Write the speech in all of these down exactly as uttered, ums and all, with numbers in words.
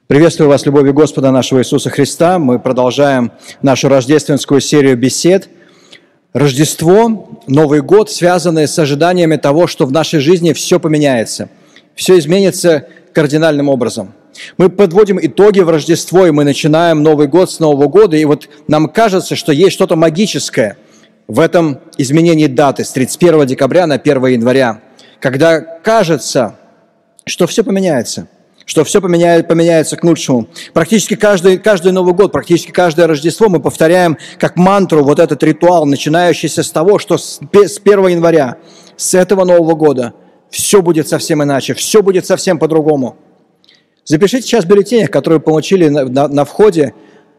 Приветствую вас, любовью Господа нашего Иисуса Христа. Мы продолжаем нашу рождественскую серию бесед. Рождество, Новый год связаны с ожиданиями того, что в нашей жизни все поменяется, все изменится кардинальным образом. Мы подводим итоги в Рождество, и мы начинаем Новый год с Нового года, и вот нам кажется, что есть что-то магическое в этом изменении даты с тридцать первого декабря на первое января, когда кажется, что все поменяется. что все поменяет, поменяется к лучшему. Практически каждый, каждый Новый год, практически каждое Рождество мы повторяем как мантру вот этот ритуал, начинающийся с того, что с первого января, с этого Нового года, все будет совсем иначе, все будет совсем по-другому. Запишите сейчас в бюллетенях, которые получили на, на, на входе,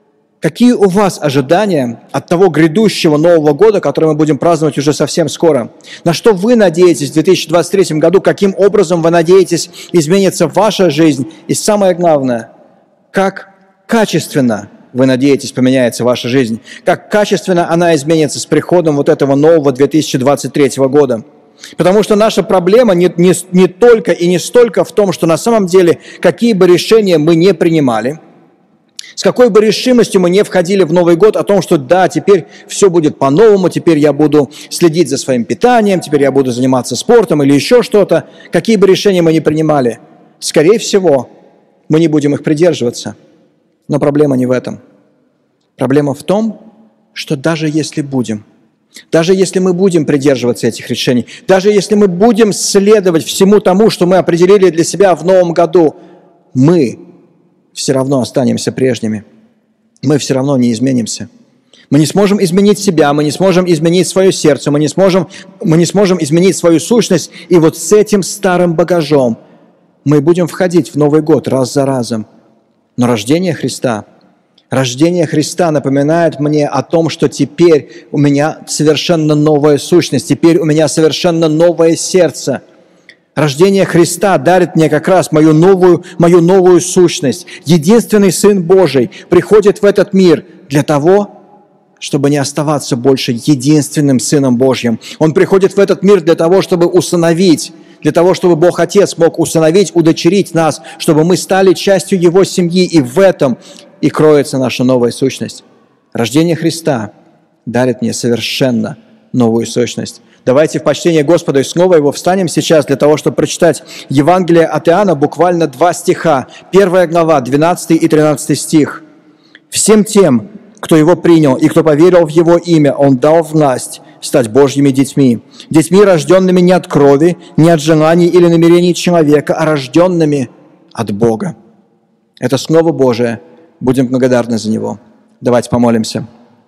какие у вас ожидания от того грядущего Нового года, который мы будем праздновать уже совсем скоро? На что вы надеетесь в две тысячи двадцать третьем году? Каким образом вы надеетесь изменится ваша жизнь? И самое главное, как качественно вы надеетесь поменяется ваша жизнь? Как качественно она изменится с приходом вот этого нового две тысячи двадцать третьего года? Потому что наша проблема не, не, не только и не столько в том, что на самом деле какие бы решения мы не принимали, с какой бы решимостью мы не входили в Новый год о том, что да, теперь все будет по-новому, теперь я буду следить за своим питанием, теперь я буду заниматься спортом или еще что-то, какие бы решения мы не принимали, скорее всего, мы не будем их придерживаться. Но проблема не в этом. Проблема в том, что даже если будем, даже если мы будем придерживаться этих решений, даже если мы будем следовать всему тому, что мы определили для себя в Новом году, мы все равно останемся прежними. Мы все равно не изменимся. Мы не сможем изменить себя, мы не сможем изменить свое сердце, мы не сможем, мы не сможем изменить свою сущность. И вот с этим старым багажом мы будем входить в Новый год раз за разом. Но рождение Христа, рождение Христа напоминает мне о том, что теперь у меня совершенно новая сущность, теперь у меня совершенно новое сердце. Рождение Христа дарит мне как раз мою новую, мою новую сущность. Единственный Сын Божий приходит в этот мир для того, чтобы не оставаться больше единственным Сыном Божьим. Он приходит в этот мир для того, чтобы усыновить, для того, чтобы Бог Отец мог усыновить, удочерить нас, чтобы мы стали частью Его семьи, и в этом и кроется наша новая сущность. Рождение Христа дарит мне совершенно новую сущность. Давайте в почтение Господа и снова его встанем сейчас для того, чтобы прочитать Евангелие от Иоанна, буквально два стиха. Первая глава, двенадцатый и тринадцатый стих. «Всем тем, кто его принял и кто поверил в его имя, он дал власть стать Божьими детьми. Детьми, рожденными не от крови, не от желаний или намерений человека, а рожденными от Бога». Это Слово Божие. Будем благодарны за него. Давайте помолимся.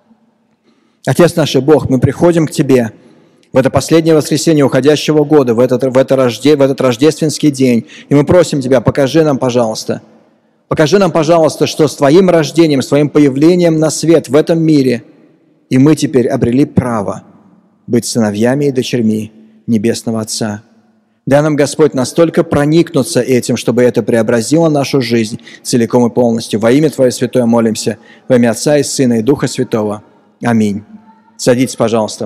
Отец наш и Бог, мы приходим к Тебе в это последнее воскресенье уходящего года, в этот, в, это рожде, в этот рождественский день. И мы просим Тебя, покажи нам, пожалуйста, покажи нам, пожалуйста, что с Твоим рождением, с Твоим появлением на свет в этом мире, и мы теперь обрели право быть сыновьями и дочерьми Небесного Отца. Дай нам, Господь, настолько проникнуться этим, чтобы это преобразило нашу жизнь целиком и полностью. Во имя Твое святое молимся, во имя Отца и Сына и Духа Святого. Аминь. Садитесь, пожалуйста.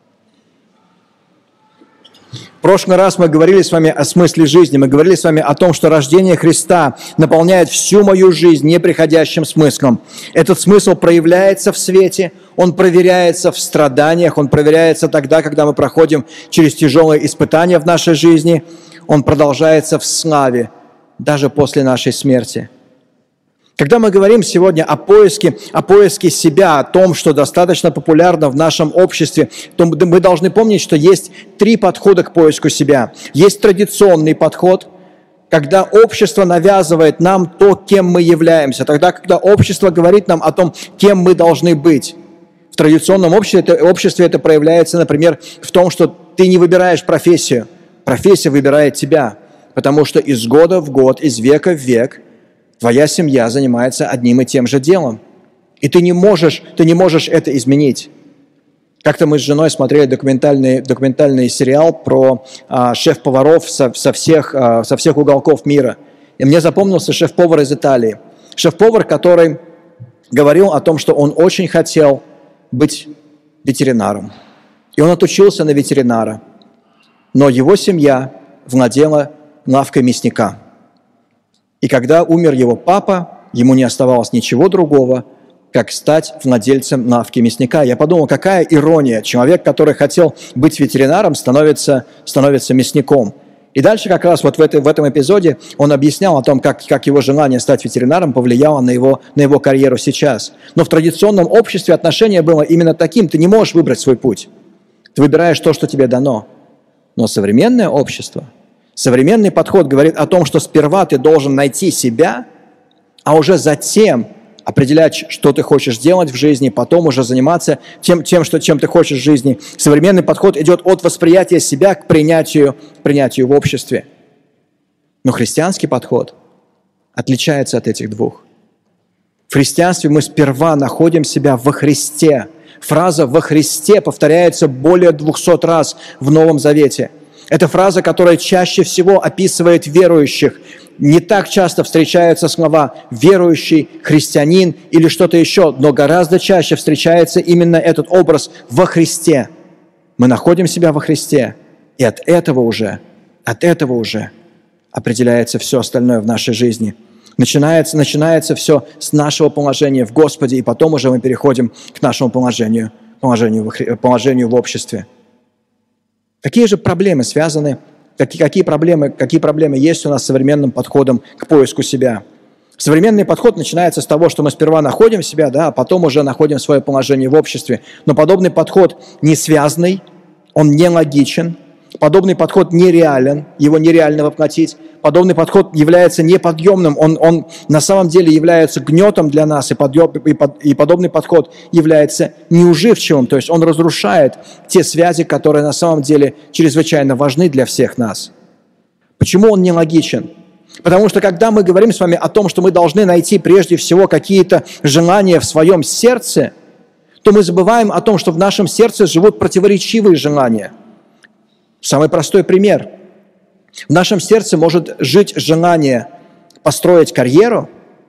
В прошлый раз мы говорили с вами о смысле жизни, мы говорили с вами о том, что рождение Христа наполняет всю мою жизнь неприходящим смыслом. Этот смысл проявляется в свете, он проверяется в страданиях, он проверяется тогда, когда мы проходим через тяжелые испытания в нашей жизни, он продолжается в славе, даже после нашей смерти. Когда мы говорим сегодня о поиске, о поиске себя, о том, что достаточно популярно в нашем обществе, то мы должны помнить, что есть три подхода к поиску себя. Есть традиционный подход, когда общество навязывает нам то, кем мы являемся, тогда, когда общество говорит нам о том, кем мы должны быть. В традиционном обществе это, обществе это проявляется, например, в том, что ты не выбираешь профессию, профессия выбирает тебя, потому что из года в год, из века в век твоя семья занимается одним и тем же делом. И ты не можешь, ты не можешь это изменить. Как-то мы с женой смотрели документальный, документальный сериал про а, шеф-поваров со, со, всех, а, со всех уголков мира. И мне запомнился шеф-повар из Италии. Шеф-повар, который говорил о том, что он очень хотел быть ветеринаром. И он отучился на ветеринара. Но его семья владела лавкой мясника. И когда умер его папа, ему не оставалось ничего другого, как стать владельцем лавки мясника. Я подумал, какая ирония. Человек, который хотел быть ветеринаром, становится, становится мясником. И дальше как раз вот в, этой, в этом эпизоде он объяснял о том, как, как его желание стать ветеринаром повлияло на его, на его карьеру сейчас. Но в традиционном обществе отношение было именно таким. Ты не можешь выбрать свой путь. Ты выбираешь то, что тебе дано. Но современное общество, современный подход говорит о том, что сперва ты должен найти себя, а уже затем определять, что ты хочешь делать в жизни, потом уже заниматься тем, тем что, чем ты хочешь в жизни. Современный подход идет от восприятия себя к принятию, принятию в обществе. Но христианский подход отличается от этих двух. В христианстве мы сперва находим себя во Христе. Фраза «во Христе» повторяется более двухсот раз в Новом Завете. Это фраза, которая чаще всего описывает верующих. Не так часто встречаются слова «верующий», «христианин» или что-то еще, но гораздо чаще встречается именно этот образ «во Христе». Мы находим себя во Христе, и от этого уже, от этого уже определяется все остальное в нашей жизни. Начинается, начинается все с нашего положения в Господе, и потом уже мы переходим к нашему положению, положению, в, положению в обществе. Какие же проблемы связаны Какие, какие, проблемы, какие проблемы есть у нас с современным подходом к поиску себя? Современный подход начинается с того, что мы сперва находим себя, да, а потом уже находим свое положение в обществе. Но подобный подход не связанный, он не логичен, подобный подход нереален, его нереально воплотить. Подобный подход является неподъемным, он, он на самом деле является гнетом для нас, и, подъем, и, под, и подобный подход является неуживчивым, то есть он разрушает те связи, которые на самом деле чрезвычайно важны для всех нас. Почему он нелогичен? Потому что когда мы говорим с вами о том, что мы должны найти прежде всего какие-то желания в своем сердце, то мы забываем о том, что в нашем сердце живут противоречивые желания. Самый простой пример. В нашем сердце может жить желание построить карьеру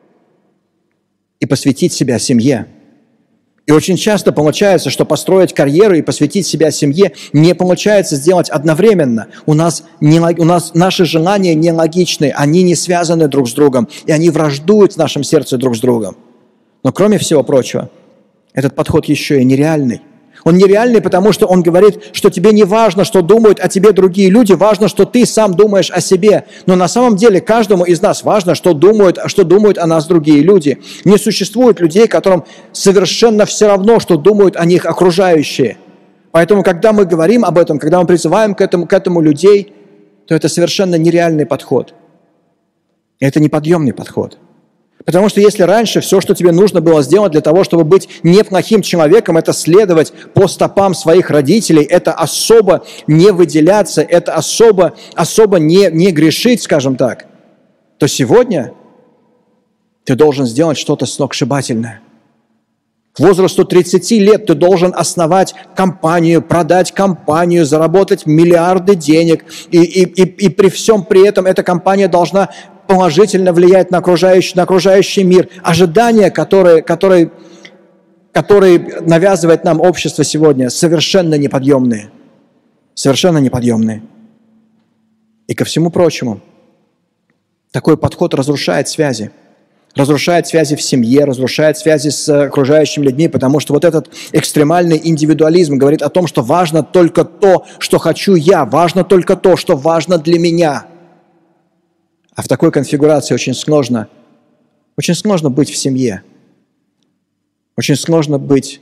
и посвятить себя семье. И очень часто получается, что построить карьеру и посвятить себя семье не получается сделать одновременно. У нас, не, у нас наши желания нелогичны, они не связаны друг с другом, и они враждуют в нашем сердце друг с другом. Но кроме всего прочего, этот подход еще и нереальный. Он нереальный, потому что он говорит, что тебе не важно, что думают о тебе другие люди, важно, что ты сам думаешь о себе. Но на самом деле каждому из нас важно, что думают, что думают о нас другие люди. Не существует людей, которым совершенно все равно, что думают о них окружающие. Поэтому, когда мы говорим об этом, когда мы призываем к этому, к этому людей, то это совершенно нереальный подход. Это неподъемный подход. Потому что если раньше все, что тебе нужно было сделать для того, чтобы быть неплохим человеком, это следовать по стопам своих родителей, это особо не выделяться, это особо, особо не, не грешить, скажем так, то сегодня ты должен сделать что-то сногсшибательное. К возрасту тридцати лет ты должен основать компанию, продать компанию, заработать миллиарды денег, и, и, и, и при всем при этом эта компания должна положительно влияет на окружающий, на окружающий мир. Ожидания, которые, которые, которые навязывает нам общество сегодня, совершенно неподъемные. Совершенно неподъемные. И ко всему прочему, такой подход разрушает связи. Разрушает связи в семье, разрушает связи с окружающими людьми, потому что вот этот экстремальный индивидуализм говорит о том, что важно только то, что хочу я, важно только то, что важно для меня. А в такой конфигурации очень сложно, очень сложно быть в семье. Очень сложно быть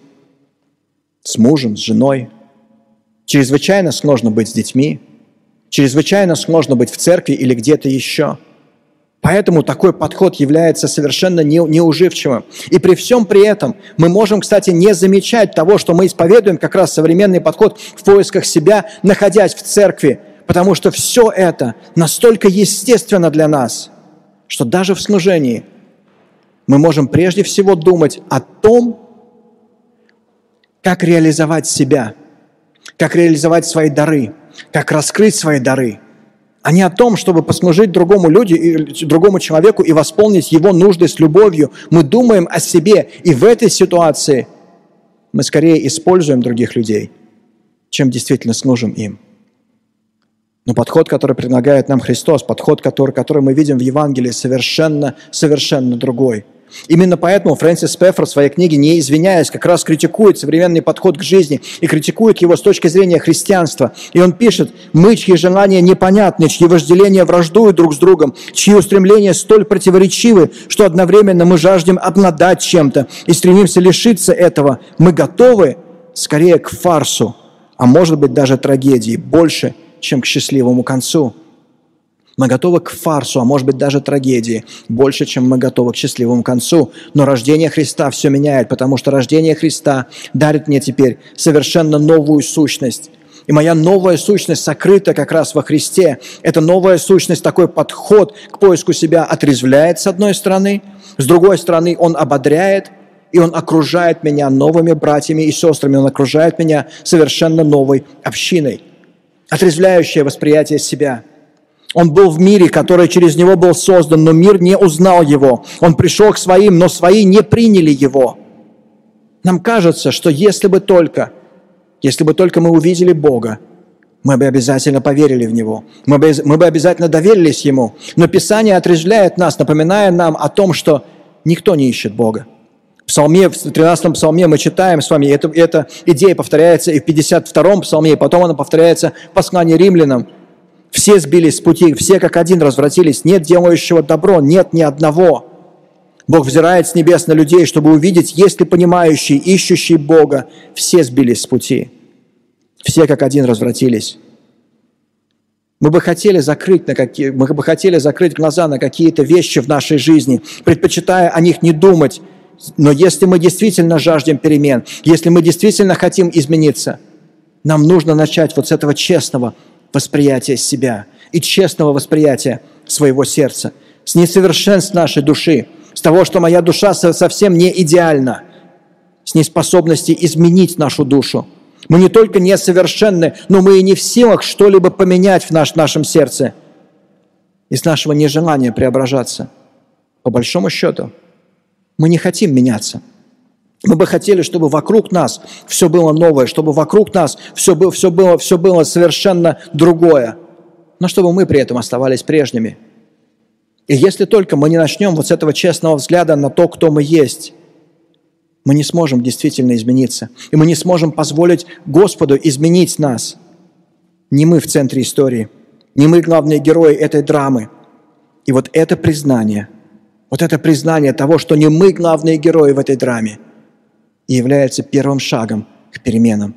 с мужем, с женой. Чрезвычайно сложно быть с детьми. Чрезвычайно сложно быть в церкви или где-то еще. Поэтому такой подход является совершенно неуживчивым. И при всем при этом мы можем, кстати, не замечать того, что мы исповедуем как раз современный подход в поисках себя, находясь в церкви. Потому что все это настолько естественно для нас, что даже в служении мы можем прежде всего думать о том, как реализовать себя, как реализовать свои дары, как раскрыть свои дары, а не о том, чтобы послужить другому люди, другому человеку и восполнить его нужды с любовью. Мы думаем о себе, и в этой ситуации мы скорее используем других людей, чем действительно служим им. Но подход, который предлагает нам Христос, подход, который, который мы видим в Евангелии, совершенно, совершенно другой. Именно поэтому Фрэнсис Пеффер в своей книге, не извиняясь, как раз критикует современный подход к жизни и критикует его с точки зрения христианства. И он пишет: «Мы, чьи желания непонятны, чьи вожделения враждуют друг с другом, чьи устремления столь противоречивы, что одновременно мы жаждем обладать чем-то и стремимся лишиться этого, мы готовы скорее к фарсу, а может быть даже трагедии, больше, чем к счастливому концу». Мы готовы к фарсу, а может быть даже трагедии, больше, чем мы готовы к счастливому концу. Но рождение Христа все меняет, потому что рождение Христа дарит мне теперь совершенно новую сущность. И моя новая сущность сокрыта как раз во Христе. Эта новая сущность, такой подход к поиску себя отрезвляет с одной стороны, с другой стороны он ободряет, и он окружает меня новыми братьями и сестрами, он окружает меня совершенно новой общиной. Отрезвляющее восприятие себя. Он был в мире, который через него был создан, но мир не узнал его. Он пришел к своим, но свои не приняли его. Нам кажется, что если бы только, если бы только мы увидели Бога, мы бы обязательно поверили в Него, мы бы, мы бы обязательно доверились Ему. Но Писание отрезвляет нас, напоминая нам о том, что никто не ищет Бога. В псалме, в тринадцатом псалме мы читаем с вами, эта, эта идея повторяется и в пятьдесят втором псалме, и потом она повторяется в послании римлянам. Все сбились с пути, все как один развратились, нет делающего добро, нет ни одного. Бог взирает с небес на людей, чтобы увидеть, есть ли понимающие, ищущие Бога. Все сбились с пути, все как один развратились. Мы бы хотели закрыть, на какие, мы бы хотели закрыть глаза на какие-то вещи в нашей жизни, предпочитая о них не думать. Но если мы действительно жаждем перемен, если мы действительно хотим измениться, нам нужно начать вот с этого честного восприятия себя и честного восприятия своего сердца, с несовершенств нашей души, с того, что моя душа совсем не идеальна, с неспособности изменить нашу душу. Мы не только несовершенны, но мы и не в силах что-либо поменять в наш, нашем сердце из нашего нежелания преображаться. По большому счету, мы не хотим меняться. Мы бы хотели, чтобы вокруг нас все было новое, чтобы вокруг нас все было, все было, все было совершенно другое, но чтобы мы при этом оставались прежними. И если только мы не начнем вот с этого честного взгляда на то, кто мы есть, мы не сможем действительно измениться, и мы не сможем позволить Господу изменить нас. Не мы в центре истории, не мы главные герои этой драмы. И вот это признание, вот это признание того, что не мы главные герои в этой драме, и является первым шагом к переменам.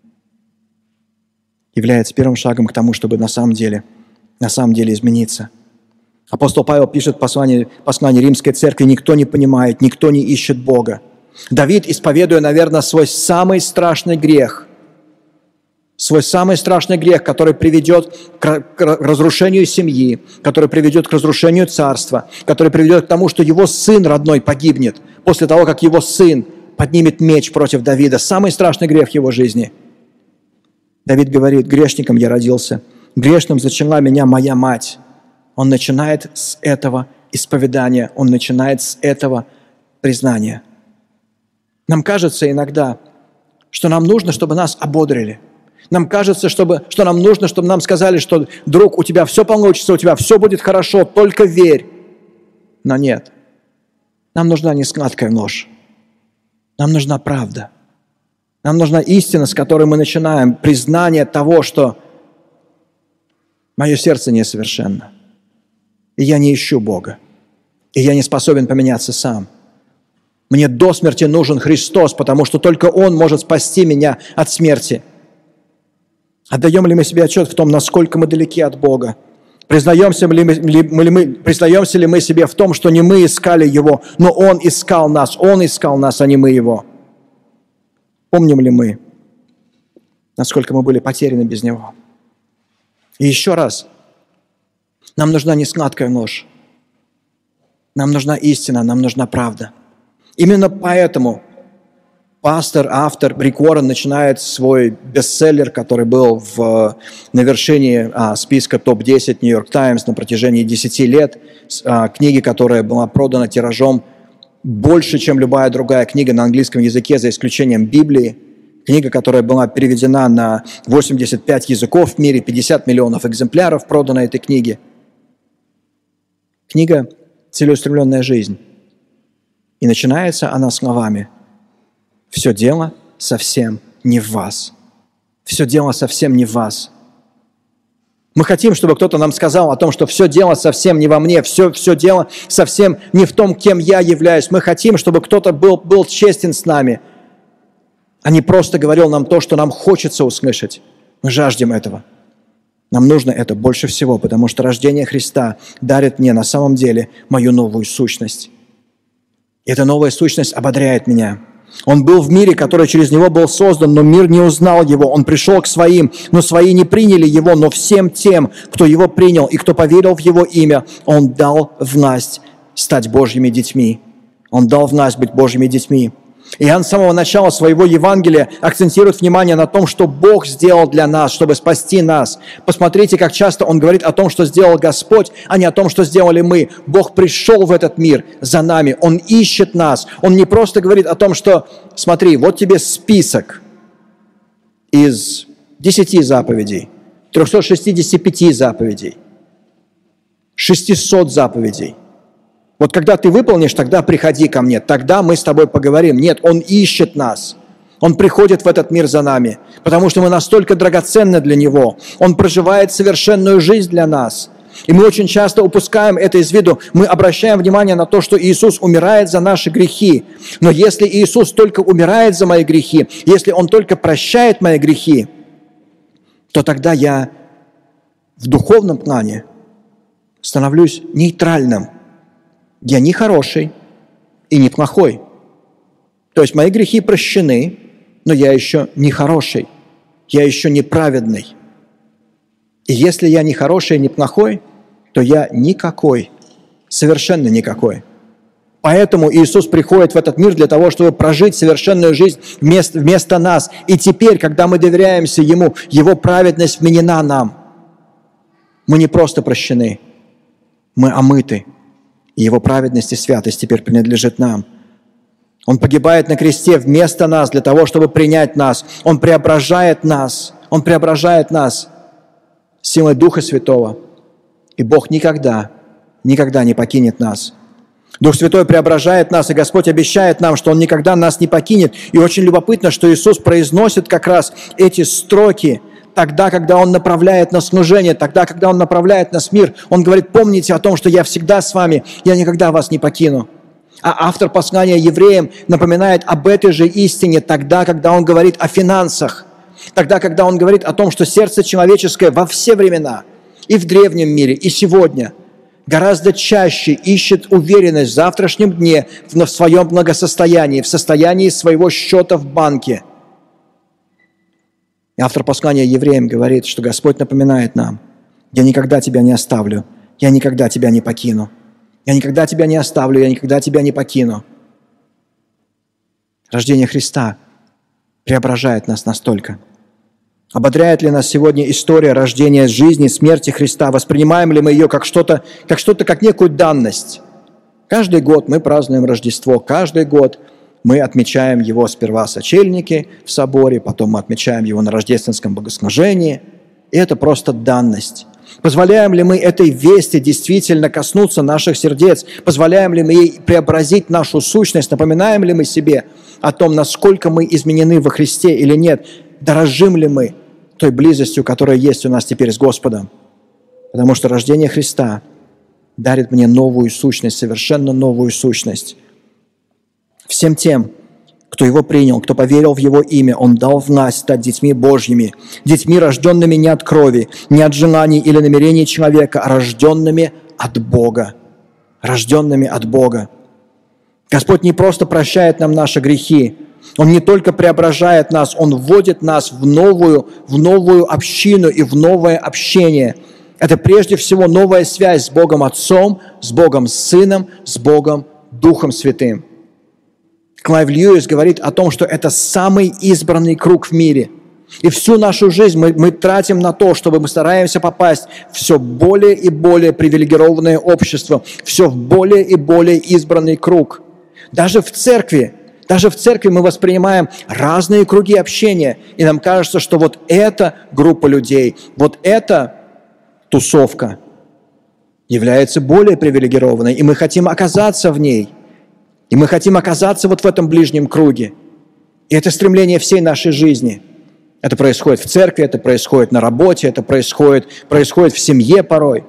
Является первым шагом к тому, чтобы на самом деле, на самом деле измениться. Апостол Павел пишет в послании, послании Римской церкви: «Никто не понимает, никто не ищет Бога». Давид, исповедуя, наверное, свой самый страшный грех, свой самый страшный грех, который приведет к разрушению семьи, который приведет к разрушению царства, который приведет к тому, что его сын родной погибнет после того, как его сын поднимет меч против Давида. Самый страшный грех в его жизни. Давид говорит: «Грешником я родился, грешным зачала меня моя мать». Он начинает с этого исповедания, он начинает с этого признания. Нам кажется иногда, что нам нужно, чтобы нас ободрили. Нам кажется, чтобы, что нам нужно, чтобы нам сказали, что, друг, у тебя все получится, у тебя все будет хорошо, только верь. Но нет. Нам нужна не сладкая ложь. Нам нужна правда. Нам нужна истина, с которой мы начинаем, признание того, что мое сердце несовершенно, и я не ищу Бога, и я не способен поменяться сам. Мне до смерти нужен Христос, потому что только Он может спасти меня от смерти. Отдаем ли мы себе отчет в том, насколько мы далеки от Бога? Признаемся ли мы, ли мы, признаемся ли мы себе в том, что не мы искали Его, но Он искал нас, Он искал нас, а не мы Его? Помним ли мы, насколько мы были потеряны без Него? И еще раз, нам нужна не сладкая ложь, нам нужна истина, нам нужна правда. Именно поэтому пастор, автор Рик Уоррен начинает свой бестселлер, который был в, на вершине а, списка топ десять Нью-Йорк Таймс на протяжении десяти лет, а, книги, которая была продана тиражом больше, чем любая другая книга на английском языке, за исключением Библии. Книга, которая была переведена на восемьдесят пять языков в мире, пятьдесят миллионов экземпляров продано этой книги. Книга «Целеустремленная жизнь». И начинается она словами: «Все дело совсем не в вас». Все дело совсем не в вас. Мы хотим, чтобы кто-то нам сказал о том, что все дело совсем не во мне, все, все дело совсем не в том, кем я являюсь. Мы хотим, чтобы кто-то был, был честен с нами, а не просто говорил нам то, что нам хочется услышать. Мы жаждем этого. Нам нужно это больше всего, потому что рождение Христа дарит мне на самом деле мою новую сущность. И эта новая сущность ободряет меня. Он был в мире, который через него был создан, но мир не узнал его. Он пришел к своим, но свои не приняли его. Но всем тем, кто его принял и кто поверил в его имя, он дал власть стать Божьими детьми. Он дал власть быть Божьими детьми. Иоанн с самого начала своего Евангелия акцентирует внимание на том, что Бог сделал для нас, чтобы спасти нас. Посмотрите, как часто он говорит о том, что сделал Господь, а не о том, что сделали мы. Бог пришел в этот мир за нами, Он ищет нас. Он не просто говорит о том, что, смотри, вот тебе список из десяти заповедей, трехсот шестидесяти пяти заповедей, шестисот заповедей. Вот когда ты выполнишь, тогда приходи ко мне, тогда мы с тобой поговорим. Нет, Он ищет нас. Он приходит в этот мир за нами, потому что мы настолько драгоценны для Него. Он проживает совершенную жизнь для нас. И мы очень часто упускаем это из виду. Мы обращаем внимание на то, что Иисус умирает за наши грехи. Но если Иисус только умирает за мои грехи, если Он только прощает мои грехи, то тогда я в духовном плане становлюсь нейтральным. Я не хороший и не плохой. То есть мои грехи прощены, но я еще не хороший, я еще не праведный. И если я не хороший и не плохой, то я никакой, совершенно никакой. Поэтому Иисус приходит в этот мир для того, чтобы прожить совершенную жизнь вместо, вместо нас. И теперь, когда мы доверяемся Ему, Его праведность вменена нам. Мы не просто прощены, мы омыты. И Его праведность и святость теперь принадлежит нам. Он погибает на кресте вместо нас для того, чтобы принять нас. Он преображает нас. Он преображает нас силой Духа Святого. И Бог никогда, никогда не покинет нас. Дух Святой преображает нас, и Господь обещает нам, что Он никогда нас не покинет. И очень любопытно, что Иисус произносит как раз эти строки тогда, когда Он направляет нас в служение, тогда, когда Он направляет нас в мир. Он говорит: помните о том, что я всегда с вами, я никогда вас не покину. А автор послания евреям напоминает об этой же истине тогда, когда он говорит о финансах, тогда, когда он говорит о том, что сердце человеческое во все времена, и в древнем мире, и сегодня, гораздо чаще ищет уверенность в завтрашнем дне, в своем благосостоянии, в состоянии своего счета в банке. И автор послания евреям говорит, что Господь напоминает нам: я никогда тебя не оставлю, я никогда тебя не покину. Я никогда тебя не оставлю, я никогда тебя не покину. Рождение Христа преображает нас настолько. Ободряет ли нас сегодня история рождения, жизни, смерти Христа? Воспринимаем ли мы ее как что-то, как что-то, как некую данность? Каждый год мы празднуем Рождество, каждый год мы отмечаем его сперва в сочельнике в соборе, потом мы отмечаем его на рождественском богослужении. И это просто данность. Позволяем ли мы этой вести действительно коснуться наших сердец? Позволяем ли мы ей преобразить нашу сущность? Напоминаем ли мы себе о том, насколько мы изменены во Христе или нет? Дорожим ли мы той близостью, которая есть у нас теперь с Господом? Потому что рождение Христа дарит мне новую сущность, совершенно новую сущность. Всем тем, кто Его принял, кто поверил в Его имя, Он дал власть стать детьми Божьими, детьми, рожденными не от крови, не от желаний или намерений человека, а рожденными от Бога. Рожденными от Бога. Господь не просто прощает нам наши грехи, Он не только преображает нас, Он вводит нас в новую, в новую общину и в новое общение. Это прежде всего новая связь с Богом Отцом, с Богом Сыном, с Богом Духом Святым. Клайв Льюис говорит о том, что это самый избранный круг в мире. И всю нашу жизнь мы, мы тратим на то, чтобы мы стараемся попасть в все более и более привилегированное общество, все в более и более избранный круг. Даже в церкви Даже в церкви мы воспринимаем разные круги общения, и нам кажется, что вот эта группа людей, вот эта тусовка является более привилегированной, и мы хотим оказаться в ней, и мы хотим оказаться вот в этом ближнем круге. И это стремление всей нашей жизни. Это происходит в церкви, это происходит на работе, это происходит, происходит в семье порой.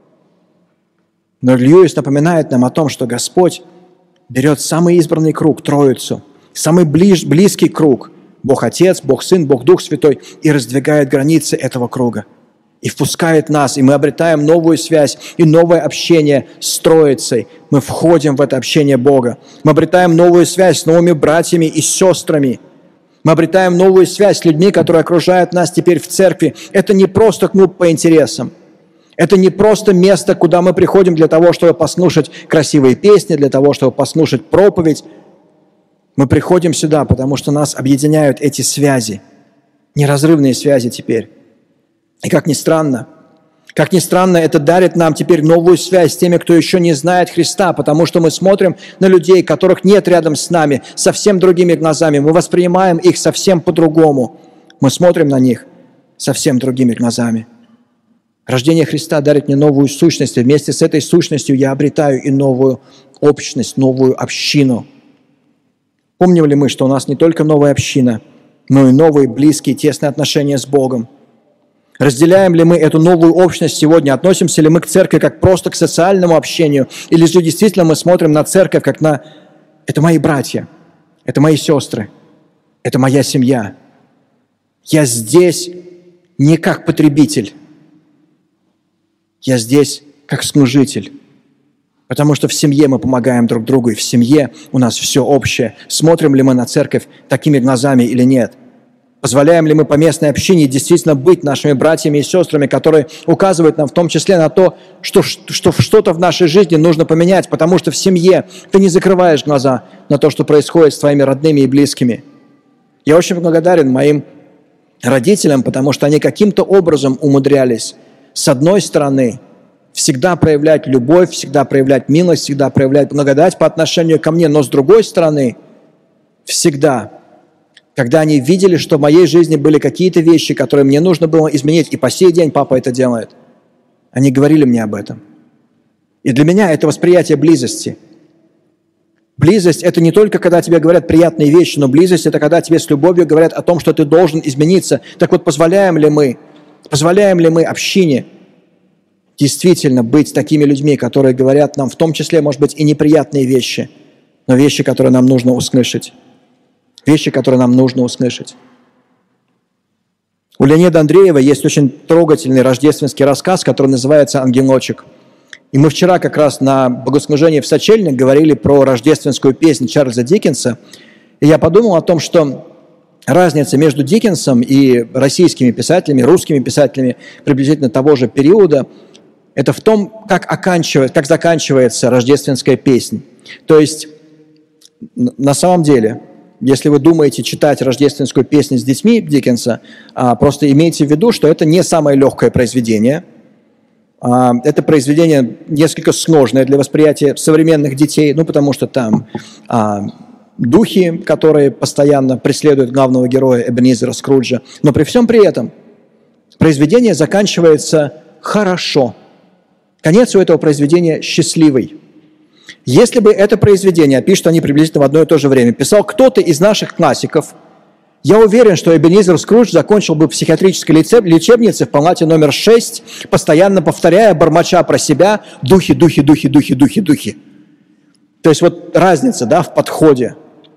Но Льюис напоминает нам о том, что Господь берет самый избранный круг, Троицу, самый ближ, близкий круг, Бог Отец, Бог Сын, Бог Дух Святой, и раздвигает границы этого круга. И впускает нас, и мы обретаем новую связь и новое общение с Троицей. Мы входим в это общение Бога. Мы обретаем новую связь с новыми братьями и сестрами. Мы обретаем новую связь с людьми, которые окружают нас теперь в церкви. Это не просто клуб по интересам. Это не просто место, куда мы приходим для того, чтобы послушать красивые песни, для того, чтобы послушать проповедь. Мы приходим сюда, потому что нас объединяют эти связи, неразрывные связи теперь. И как ни странно, как ни странно, это дарит нам теперь новую связь с теми, кто еще не знает Христа, потому что мы смотрим на людей, которых нет рядом с нами, совсем другими глазами. Мы воспринимаем их совсем по-другому. Мы смотрим на них совсем другими глазами. Рождение Христа дарит мне новую сущность, и вместе с этой сущностью я обретаю и новую общность, новую общину. Помним ли мы, что у нас не только новая община, но и новые близкие, тесные отношения с Богом? Разделяем ли мы эту новую общность сегодня? Относимся ли мы к церкви как просто к социальному общению? Или же действительно мы смотрим на церковь как на... Это мои братья, это мои сестры, это моя семья. Я здесь не как потребитель, я здесь как служитель. Потому что в семье мы помогаем друг другу, и в семье у нас все общее. Смотрим ли мы на церковь такими глазами или нет? Позволяем ли мы по местной общине действительно быть нашими братьями и сестрами, которые указывают нам в том числе на то, что, что что-то в нашей жизни нужно поменять, потому что в семье ты не закрываешь глаза на то, что происходит с твоими родными и близкими. Я очень благодарен моим родителям, потому что они каким-то образом умудрялись, с одной стороны, всегда проявлять любовь, всегда проявлять милость, всегда проявлять благодать по отношению ко мне, но с другой стороны, всегда... Когда они видели, что в моей жизни были какие-то вещи, которые мне нужно было изменить, и по сей день папа это делает, они говорили мне об этом. И для меня это восприятие близости. Близость – это не только когда тебе говорят приятные вещи, но близость – это когда тебе с любовью говорят о том, что ты должен измениться. Так вот, позволяем ли мы, позволяем ли мы общине действительно быть такими людьми, которые говорят нам в том числе, может быть, и неприятные вещи, но вещи, которые нам нужно услышать. Вещи, которые нам нужно услышать. У Леонида Андреева есть очень трогательный рождественский рассказ, который называется «Ангелочек». И мы вчера как раз на богослужении в Сочельник говорили про рождественскую песнь Чарльза Диккенса. И я подумал о том, что разница между Диккенсом и российскими писателями, русскими писателями приблизительно того же периода, это в том, как, оканчивает, как заканчивается рождественская песнь. То есть, на самом деле... Если вы думаете читать рождественскую песню с детьми Диккенса, просто имейте в виду, что это не самое легкое произведение. Это произведение несколько сложное для восприятия современных детей, ну, потому что там духи, которые постоянно преследуют главного героя Эбенезера Скруджа. Но при всем при этом произведение заканчивается хорошо. Конец у этого произведения счастливый. Если бы это произведение, а пишут они приблизительно в одно и то же время, писал кто-то из наших классиков, я уверен, что Эбенезер Скрудж закончил бы в психиатрической лечебнице в палате номер шесть, постоянно повторяя, бормоча про себя «духи, духи, духи, духи, духи, духи». То есть вот разница, да, в подходе.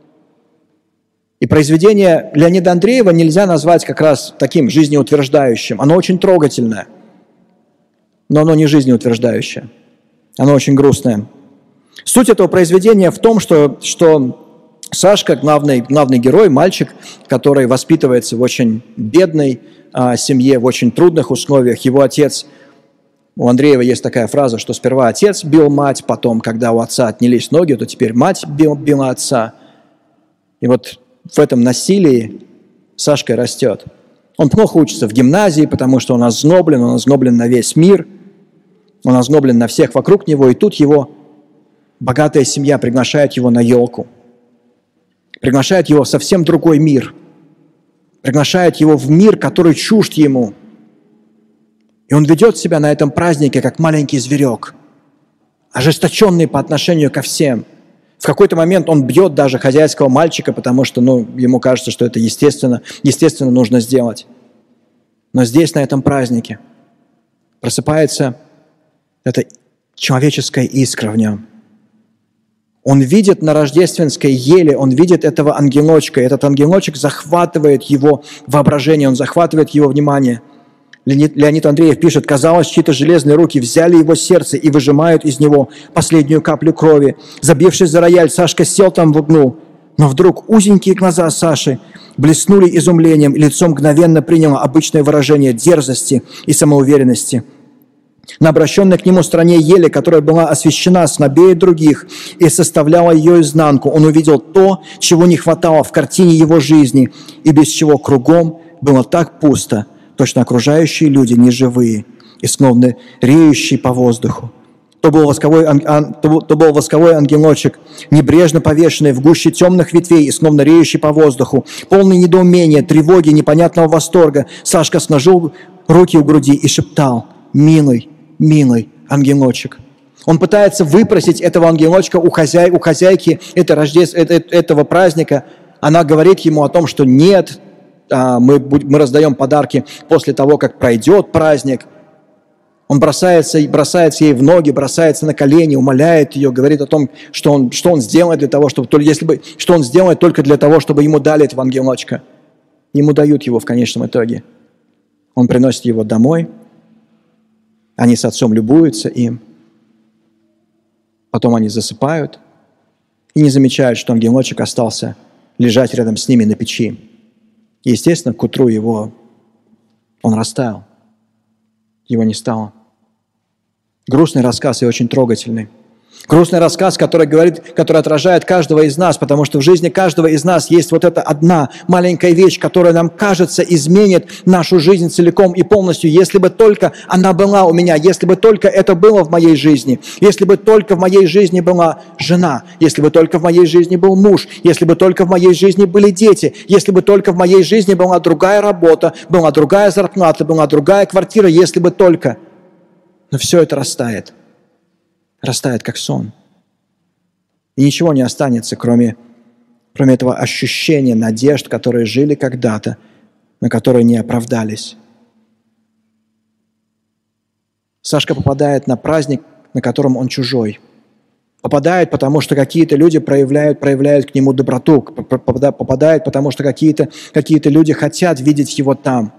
И произведение Леонида Андреева нельзя назвать как раз таким жизнеутверждающим. Оно очень трогательное, но оно не жизнеутверждающее. Оно очень грустное. Суть этого произведения в том, что, что Сашка, главный, главный герой, мальчик, который воспитывается в очень бедной а, семье, в очень трудных условиях. Его отец, у Андреева есть такая фраза, что сперва отец бил мать, потом, когда у отца отнялись ноги, то теперь мать бил, била отца. И вот в этом насилии Сашка растет. Он плохо учится в гимназии, потому что он озлоблен, он озлоблен на весь мир, он озлоблен на всех вокруг него, и тут его богатая семья приглашает его на елку. приглашает его в совсем другой мир, приглашает его в мир, который чужд ему. И он ведет себя на этом празднике, как маленький зверек, ожесточенный по отношению ко всем. В какой-то момент он бьет даже хозяйского мальчика, потому что ну, ему кажется, что это естественно, естественно нужно сделать. Но здесь, на этом празднике, просыпается эта человеческая искра в нем. Он видит на рождественской еле, он видит этого ангелочка. Этот ангелочек захватывает его воображение, он захватывает его внимание. Леонид, Леонид Андреев пишет: «Казалось, чьи-то железные руки взяли его сердце и выжимают из него последнюю каплю крови. Забившись за рояль, Сашка сел там в углу. Но вдруг узенькие глаза Саши блеснули изумлением, и лицо мгновенно приняло обычное выражение дерзости и самоуверенности. На обращенной к нему стороне ели, которая была освещена слабее других и составляла ее изнанку, он увидел то, чего не хватало в картине его жизни, и без чего кругом было так пусто, точно окружающие люди неживые и словно реющие по воздуху. То был восковой, ан, то, то был восковой ангелочек, небрежно повешенный в гуще темных ветвей и словно реющий по воздуху, полный недоумения, тревоги, непонятного восторга. Сашка сложил руки у груди и шептал: «Милый, милый ангелочек». Он пытается выпросить этого ангелочка у, хозяй, у хозяйки это рождеств, это, этого праздника. Она говорит ему о том, что нет, мы, мы раздаем подарки после того, как пройдет праздник. Он бросается, бросается ей в ноги, бросается на колени, умоляет ее, говорит о том, что он, что он сделает для того, чтобы, если бы, что он сделает только для того, чтобы ему дали этого ангелочка. Ему дают его в конечном итоге. Он приносит его домой, они с отцом любуются им, потом они засыпают и не замечают, что ангелочек остался лежать рядом с ними на печи. И, естественно, к утру его он растаял, его не стало. Грустный рассказ и очень трогательный. Грустный рассказ, который говорит, который отражает каждого из нас, потому что в жизни каждого из нас есть вот эта одна маленькая вещь, которая нам кажется изменит нашу жизнь целиком и полностью, если бы только она была у меня, если бы только это было в моей жизни, если бы только в моей жизни была жена, если бы только в моей жизни был муж, если бы только в моей жизни были дети, если бы только в моей жизни была другая работа, была другая зарплата, была другая квартира, если бы только. Но все это растает. Растает, как сон. И ничего не останется, кроме, кроме этого ощущения надежд, которые жили когда-то, но которые не оправдались. Сашка попадает на праздник, на котором он чужой. Попадает, потому что какие-то люди проявляют, проявляют к нему доброту. Попадает, потому что какие-то, какие-то люди хотят видеть его там.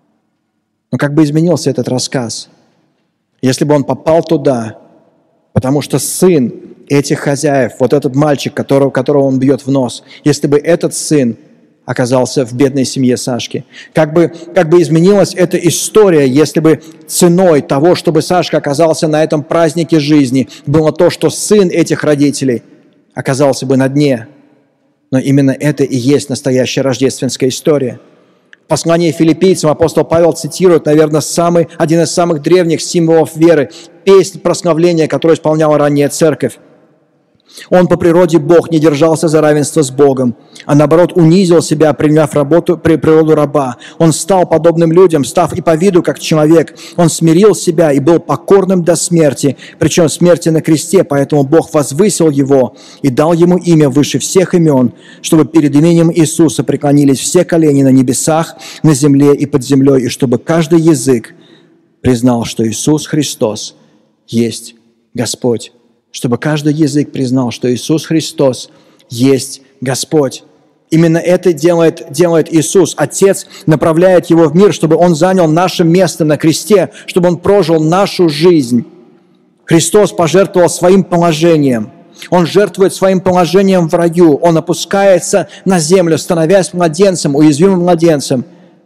Но как бы изменился этот рассказ, если бы он попал туда, потому что сын этих хозяев, вот этот мальчик, которого, которого он бьет в нос, если бы этот сын оказался в бедной семье Сашки, как бы, как бы изменилась эта история, если бы ценой того, чтобы Сашка оказался на этом празднике жизни, было то, что сын этих родителей оказался бы на дне. Но именно это и есть настоящая рождественская история. В послании филиппийцам апостол Павел цитирует, наверное, самый, один из самых древних символов веры, песнь прославления, которую исполняла ранняя церковь. Он по природе Бог, не держался за равенство с Богом, а наоборот унизил себя, приняв работу, при природу раба. Он стал подобным людям, став и по виду как человек. Он смирил себя и был покорным до смерти, причем смерти на кресте, поэтому Бог возвысил его и дал ему имя выше всех имен, чтобы перед именем Иисуса преклонились все колени на небесах, на земле и под землей, и чтобы каждый язык признал, что Иисус Христос есть Господь. Чтобы каждый язык признал, что Иисус Христос есть Господь. Именно это делает, делает Иисус. Отец направляет Его в мир, чтобы Он занял наше место на кресте, чтобы Он прожил нашу жизнь. Христос пожертвовал своим положением. Он жертвует своим положением в раю. Он опускается на землю, становясь младенцем, уязвимым младенцем,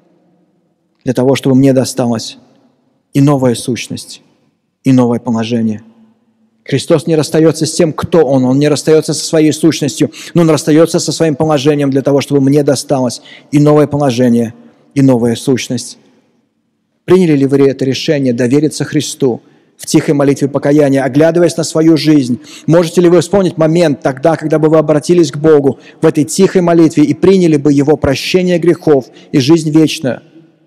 для того, чтобы мне досталась и новая сущность, и новое положение. Христос не расстается с тем, кто Он. Он не расстается со своей сущностью, но Он расстается со своим положением для того, чтобы мне досталось и новое положение, и новая сущность. Приняли ли вы это решение довериться Христу в тихой молитве покаяния, оглядываясь на свою жизнь? Можете ли вы вспомнить момент тогда, когда бы вы обратились к Богу в этой тихой молитве и приняли бы Его прощение грехов и жизнь вечную?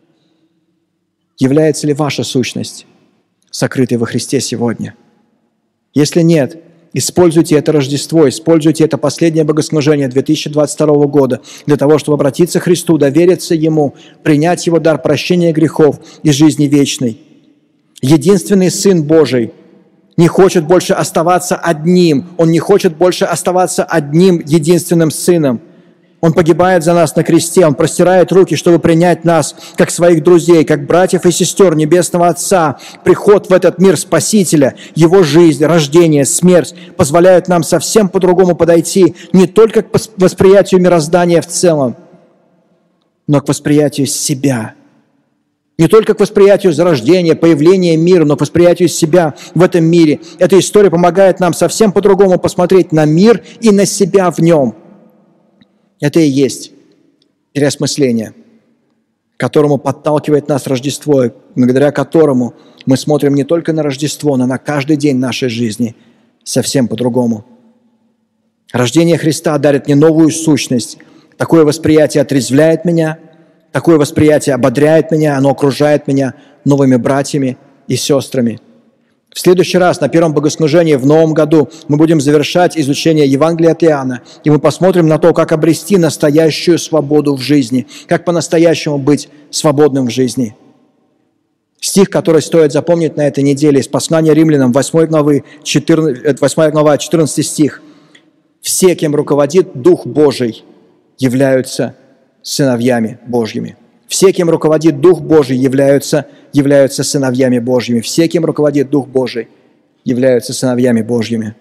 Является ли ваша сущность сокрытой во Христе сегодня? Если нет, используйте это Рождество, используйте это последнее богослужение две тысячи двадцать второго года для того, чтобы обратиться к Христу, довериться Ему, принять Его дар прощения грехов и жизни вечной. Единственный Сын Божий не хочет больше оставаться одним. Он не хочет больше оставаться одним единственным Сыном. Он погибает за нас на кресте. Он простирает руки, чтобы принять нас как своих друзей, как братьев и сестер Небесного Отца. Приход в этот мир Спасителя, Его жизнь, рождение, смерть позволяют нам совсем по-другому подойти не только к восприятию мироздания в целом, но к восприятию себя. Не только к восприятию зарождения, появления мира, но к восприятию себя в этом мире. Эта история помогает нам совсем по-другому посмотреть на мир и на себя в нем. Это и есть переосмысление, к которому подталкивает нас Рождество, благодаря которому мы смотрим не только на Рождество, но на каждый день нашей жизни совсем по-другому. Рождение Христа дарит мне новую сущность. Такое восприятие отрезвляет меня, такое восприятие ободряет меня, оно окружает меня новыми братьями и сестрами. В следующий раз, на первом богослужении в Новом году, мы будем завершать изучение Евангелия от Иоанна, и мы посмотрим на то, как обрести настоящую свободу в жизни, как по-настоящему быть свободным в жизни. Стих, который стоит запомнить на этой неделе, из послания Римлянам, восьмой главы, четырнадцатый, восьмая глава, четырнадцатый стих. «Все, кем руководит Дух Божий, являются сыновьями Божьими». Все, кем руководит Дух Божий, являются, являются сыновьями Божьими. Все, кем руководит Дух Божий, являются сыновьями Божьими.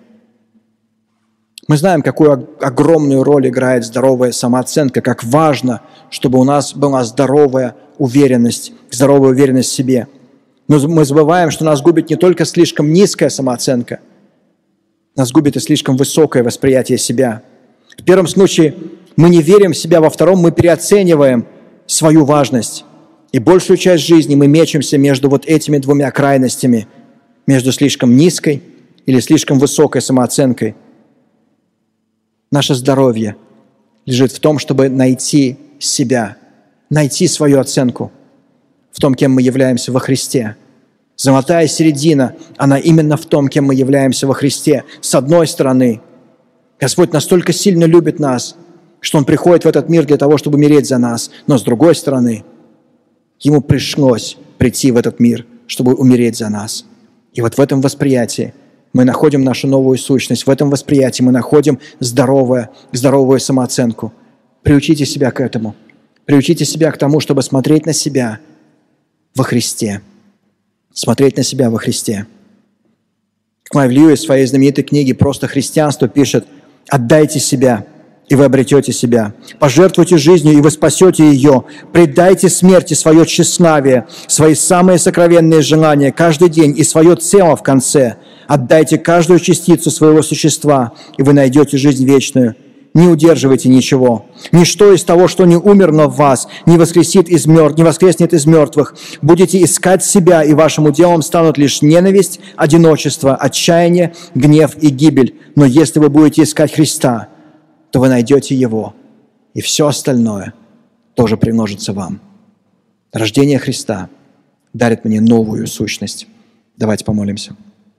Мы знаем, какую огромную роль играет здоровая самооценка, как важно, чтобы у нас была здоровая уверенность, здоровая уверенность в себе. Но мы забываем, что нас губит не только слишком низкая самооценка, нас губит и слишком высокое восприятие себя. В первом случае мы не верим в себя, во втором мы переоцениваем свою важность. И большую часть жизни мы мечемся между вот этими двумя крайностями, между слишком низкой или слишком высокой самооценкой. Наше здоровье лежит в том, чтобы найти себя, найти свою оценку в том, кем мы являемся во Христе. Золотая середина, она именно в том, кем мы являемся во Христе. С одной стороны, Господь настолько сильно любит нас, что Он приходит в этот мир для того, чтобы умереть за нас. Но с другой стороны, Ему пришлось прийти в этот мир, чтобы умереть за нас. И вот в этом восприятии мы находим нашу новую сущность, в этом восприятии мы находим здоровую, здоровую самооценку. Приучите себя к этому. Приучите себя к тому, чтобы смотреть на себя во Христе. Смотреть на себя во Христе. Клайв Льюис в своей знаменитой книге «Просто христианство» пишет: «Отдайте себя, и вы обретете себя. Пожертвуйте жизнью, и вы спасете ее. Предайте смерти свое тщеславие, свои самые сокровенные желания каждый день и свое тело в конце. Отдайте каждую частицу своего существа, и вы найдете жизнь вечную. Не удерживайте ничего. Ничто из того, что не умерло в вас, не воскресит из мертв, не воскреснет из мертвых. Будете искать себя, и вашим уделом станут лишь ненависть, одиночество, отчаяние, гнев и гибель. Но если вы будете искать Христа, то вы найдете Его, и все остальное тоже примножится вам». Рождение Христа дарит мне новую сущность. Давайте помолимся.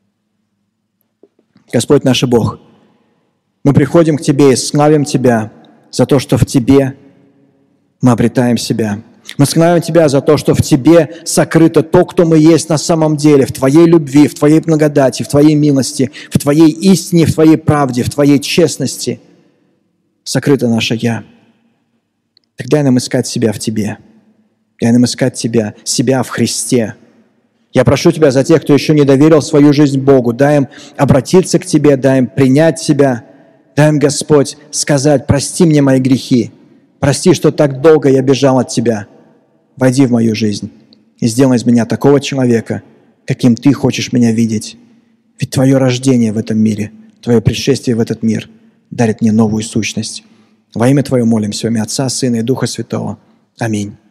Господь наш Бог, мы приходим к Тебе и славим Тебя за то, что в Тебе мы обретаем себя. Мы славим Тебя за то, что в Тебе сокрыто то, кто мы есть на самом деле, в Твоей любви, в Твоей благодати, в Твоей милости, в Твоей истине, в Твоей правде, в Твоей честности сокрыто наше «Я». Так дай нам искать себя в Тебе. Дай нам искать Тебя, себя в Христе. Я прошу Тебя за тех, кто еще не доверил свою жизнь Богу. Дай им обратиться к Тебе, дай им принять Тебя. Дай им, Господь, сказать: «Прости мне мои грехи. Прости, что так долго я бежал от Тебя. Войди в мою жизнь и сделай из меня такого человека, каким Ты хочешь меня видеть. Ведь Твое рождение в этом мире, Твое пришествие в этот мир дарит мне новую сущность. Во имя Твое молимся, во имя Отца, Сына и Духа Святого. Аминь.